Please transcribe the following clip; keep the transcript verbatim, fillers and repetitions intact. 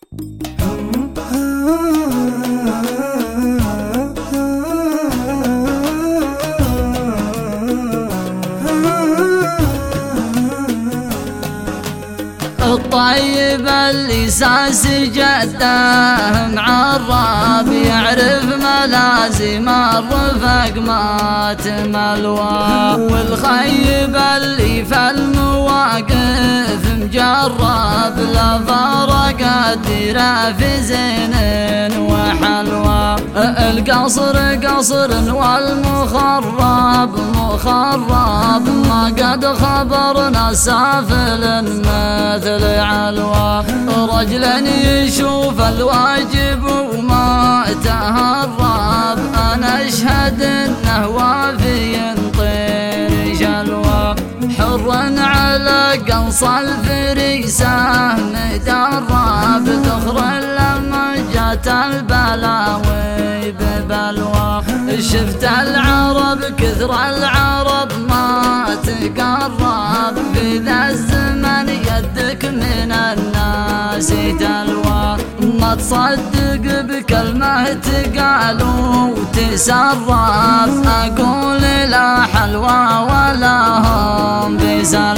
الطيب اللي ساس جده معرب يعرف ملازم الرفق ما تملوى، والخيب اللي في المواقف مجرب لا فرق الديره في زين وحلوى. القصر قصر والمخرب مخرب ما قد خبرنا سافل مثل علوى. رجلا يشوف الواجب وما تهرب، انا اشهد انه وافي طير جلوى. حر على قنص الفريسه مدرب، ذخر لما جات البلاوي ببلوى. شفت العرب كثر العرب ما تقرب، في ذا الزمن يدك من الناس تلوى. ما تصدق بكلمة تقال وتسرب، أقول لا حلوى ولا هم بسلوى.